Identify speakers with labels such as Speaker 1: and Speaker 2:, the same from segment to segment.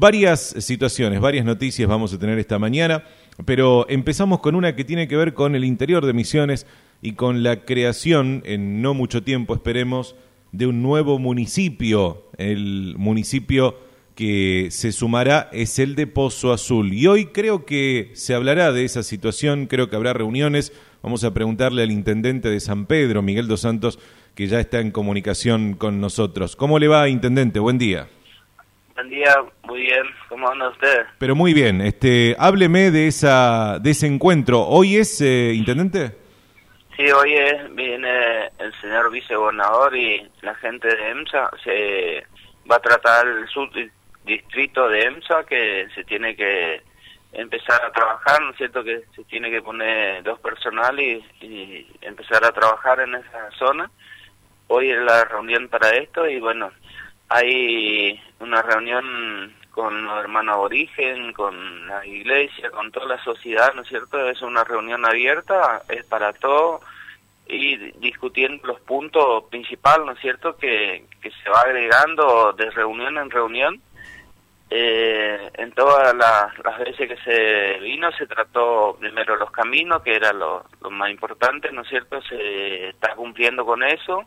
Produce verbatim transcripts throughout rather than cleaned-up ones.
Speaker 1: varias situaciones, varias noticias vamos a tener esta mañana, pero empezamos con una que tiene que ver con el interior de Misiones y con la creación, en no mucho tiempo esperemos, de un nuevo municipio. El municipio que se sumará es el de Pozo Azul. Y hoy creo que se hablará de esa situación, creo que habrá reuniones. Vamos a preguntarle al intendente de San Pedro, Miguel Dos Santos, que ya está en comunicación con nosotros. ¿Cómo le va, intendente? Buen día.
Speaker 2: Buen día, muy bien. ¿Cómo anda usted?
Speaker 1: Pero muy bien. Este, hábleme de esa de ese encuentro. ¿Hoy es, eh, intendente?
Speaker 2: Sí, hoy es, viene el señor vicegobernador y la gente de EMSA. Se va a tratar el subdistrito de EMSA, que se tiene que empezar a trabajar, ¿no es cierto? Que se tiene que poner dos personal y, y empezar a trabajar en esa zona. Hoy es la reunión para esto y bueno, hay una reunión con los hermanos aborigen, con la iglesia, con toda la sociedad, ¿no es cierto? Es una reunión abierta, es para todo, y discutiendo los puntos principales, ¿no es cierto?, que, que se va agregando de reunión en reunión. Eh, en todas las, las veces que se vino se trató primero los caminos, que era lo, lo más importante, ¿no es cierto? Se está cumpliendo con eso,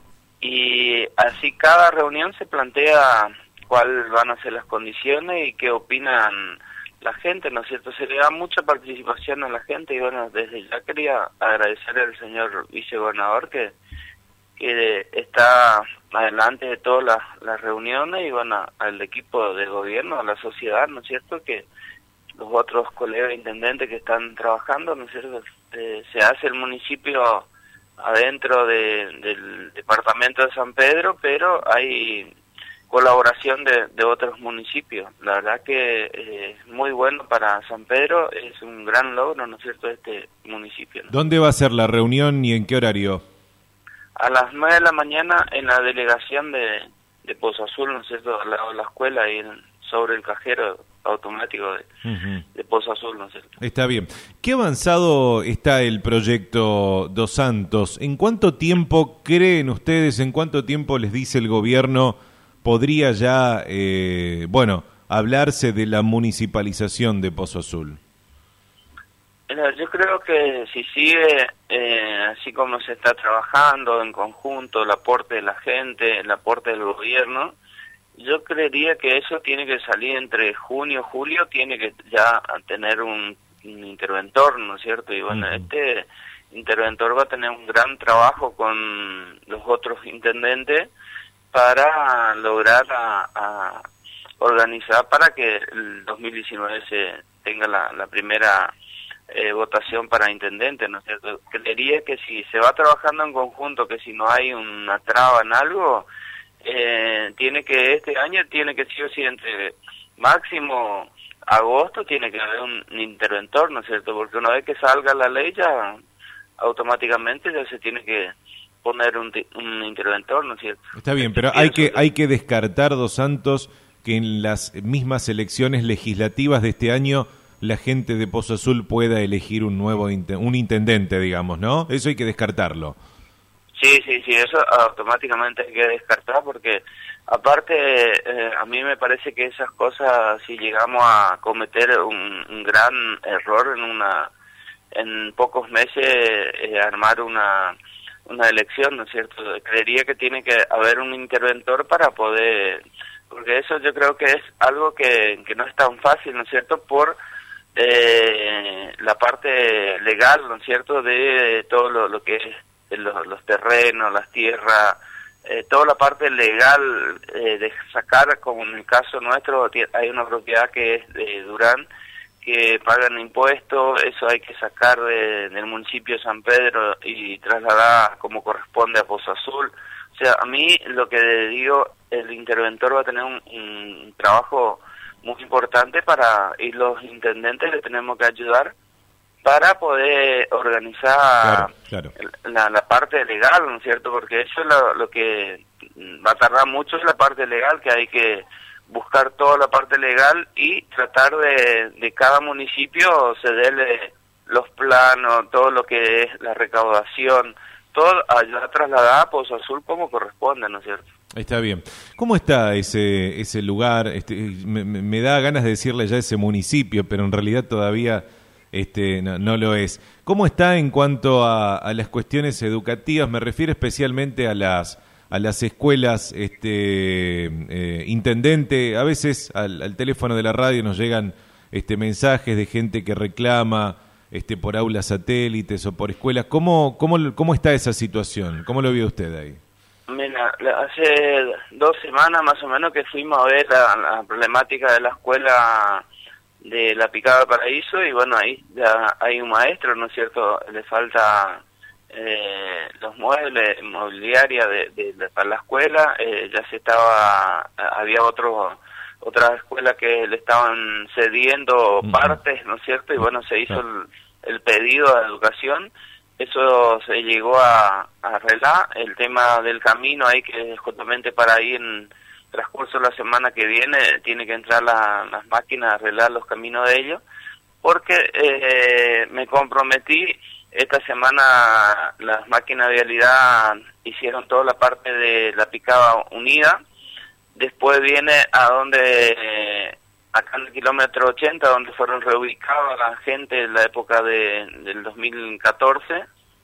Speaker 2: y así cada reunión se plantea cuáles van a ser las condiciones y qué opinan la gente, ¿no es cierto? Se le da mucha participación a la gente y bueno, desde ya quería agradecer al señor vicegobernador que, que está adelante de todas las, las reuniones y bueno, al equipo de gobierno, a la sociedad, ¿no es cierto? Que los otros colegas intendentes que están trabajando, ¿no es cierto? Eh, se hace el municipio adentro de, del departamento de San Pedro, pero hay colaboración de, de otros municipios. La verdad que eh, es muy bueno para San Pedro, es un gran logro, ¿no es cierto?, este municipio, ¿no?
Speaker 1: ¿Dónde va a ser la reunión y en qué horario?
Speaker 2: A las nueve de la mañana en la delegación de, de Pozo Azul, ¿no es cierto?, al lado de la escuela y en, sobre el cajero automático de, uh-huh. de Pozo Azul, ¿no es cierto?
Speaker 1: Está bien. ¿Qué avanzado está el proyecto Dos Santos? ¿En cuánto tiempo creen ustedes, en cuánto tiempo les dice el gobierno podría ya, eh, bueno, hablarse de la municipalización de Pozo Azul?
Speaker 2: Yo creo que si sigue eh, así como se está trabajando en conjunto, el aporte de la gente, el aporte del gobierno, yo creería que eso tiene que salir entre junio y julio, tiene que ya tener un, un interventor, ¿no es cierto? Y bueno, uh-huh. este interventor va a tener un gran trabajo con los otros intendentes para lograr a, a organizar para que el dos mil diecinueve se tenga la, la primera eh, votación para intendente, ¿no es cierto? Creería que si se va trabajando en conjunto, que si no hay una traba en algo, eh, tiene que este año tiene que sí o sí entre máximo agosto tiene que haber un, un interventor, ¿no es cierto? Porque una vez que salga la ley ya automáticamente ya se tiene que poner un, un interventor, ¿no es cierto?
Speaker 1: Está bien, pero hay que hay que descartar, Dos Santos, que en las mismas elecciones legislativas de este año la gente de Pozo Azul pueda elegir un nuevo un intendente, digamos, ¿no? Eso hay que descartarlo.
Speaker 2: Sí, sí, sí, eso automáticamente hay que descartar porque aparte eh, a mí me parece que esas cosas, si llegamos a cometer un, un gran error en una en pocos meses eh, armar una una elección, ¿no es cierto? Creería que tiene que haber un interventor para poder, porque eso yo creo que es algo que, que no es tan fácil, ¿no es cierto?, por eh, la parte legal, ¿no es cierto?, de todo lo, lo que es los, los terrenos, las tierras, eh, toda la parte legal eh, de sacar, como en el caso nuestro, hay una propiedad que es de Durán, que pagan impuestos, eso hay que sacar de, del municipio de San Pedro y trasladar como corresponde a Pozo Azul. O sea, a mí lo que digo, el interventor va a tener un, un trabajo muy importante para, y los intendentes le tenemos que ayudar para poder organizar claro, claro. La, la parte legal, ¿no es cierto? Porque eso es lo, lo que va a tardar mucho, es la parte legal, que hay que buscar toda la parte legal y tratar de, de cada municipio cederle los planos, todo lo que es la recaudación, todo ayudar a trasladar a Pozo Azul como corresponde, ¿no es cierto?
Speaker 1: Está bien. ¿Cómo está ese ese lugar? Este, me, me da ganas de decirle ya ese municipio, pero en realidad todavía este, no, no lo es. ¿Cómo está en cuanto a, a las cuestiones educativas? Me refiero especialmente a las a las escuelas, este eh, intendente. A veces al, al teléfono de la radio nos llegan este mensajes de gente que reclama este por aulas satélites o por escuelas. ¿Cómo cómo cómo está esa situación? ¿Cómo lo vio usted ahí?
Speaker 2: Mira, hace dos semanas más o menos que fuimos a ver la, la problemática de la escuela de La Picada Paraíso y bueno, ahí ya hay un maestro, ¿no es cierto? Le falta eh, los muebles, mobiliaria de, de, de, para la escuela, eh, ya se estaba, había otro otra escuela que le estaban cediendo uh-huh. partes, ¿no es cierto? Y bueno, se hizo el, el pedido a educación. Eso se llegó a, a arreglar, el tema del camino ahí que es justamente para ahí en transcurso de la semana que viene, tiene que entrar la, las máquinas a arreglar los caminos de ellos, porque eh, me comprometí, esta semana las máquinas de vialidad hicieron toda la parte de La Picada Unida, después viene a donde... Eh, acá en el kilómetro ochenta, donde fueron reubicados la gente en la época de, del dos mil catorce.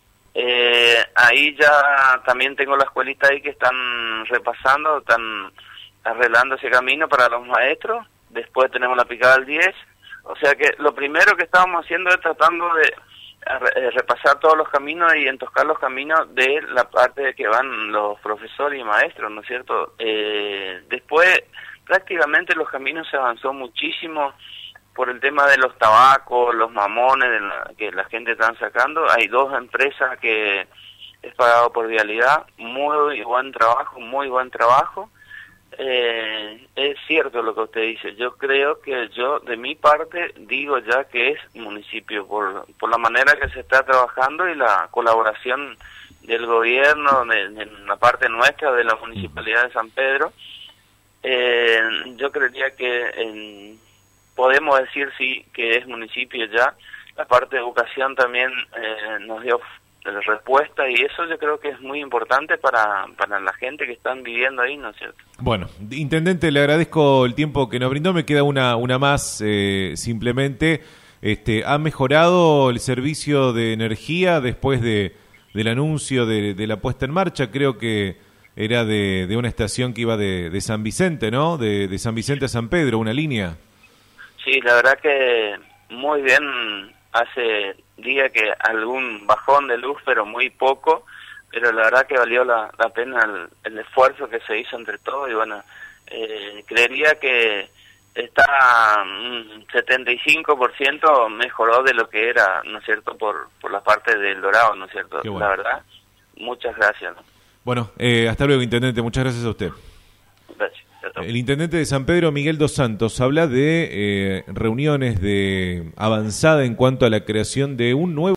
Speaker 2: Eh, ahí ya también tengo la escuelita ahí que están repasando, están arreglando ese camino para los maestros. Después tenemos La Picada del diez. O sea que lo primero que estábamos haciendo es tratando de eh, repasar todos los caminos y entoscar los caminos de la parte de que van los profesores y maestros, ¿no es cierto? Eh, después... prácticamente los caminos se avanzó muchísimo por el tema de los tabacos, los mamones de la, que la gente están sacando. Hay dos empresas que es pagado por vialidad, muy buen trabajo, muy buen trabajo. Eh, es cierto lo que usted dice, yo creo que yo de mi parte digo ya que es municipio por, por la manera que se está trabajando y la colaboración del gobierno, de, de la parte nuestra de la Municipalidad de San Pedro. Eh, yo creería que eh, podemos decir sí que es municipio ya. La parte de educación también eh, nos dio respuesta y eso yo creo que es muy importante para, para la gente que están viviendo ahí, ¿no es cierto?
Speaker 1: Bueno, intendente, le agradezco el tiempo que nos brindó. Me queda una una más, eh, simplemente, este, ¿ha mejorado el servicio de energía después de del anuncio de, de la puesta en marcha? Creo que era de, de una estación que iba de, de San Vicente, ¿no? De, de San Vicente a San Pedro, una línea.
Speaker 2: Sí, la verdad que muy bien. Hace días que algún bajón de luz, pero muy poco, pero la verdad que valió la, la pena el, el esfuerzo que se hizo entre todos y bueno, eh, creería que está un setenta y cinco por ciento mejoró de lo que era, ¿no es cierto?, por, por la parte del Dorado, ¿no es cierto? Bueno. La verdad, muchas gracias, ¿no?
Speaker 1: Bueno, eh, hasta luego, intendente. Muchas gracias a usted.
Speaker 2: Gracias.
Speaker 1: El intendente de San Pedro, Miguel Dos Santos, habla de eh, reuniones de avanzada en cuanto a la creación de un nuevo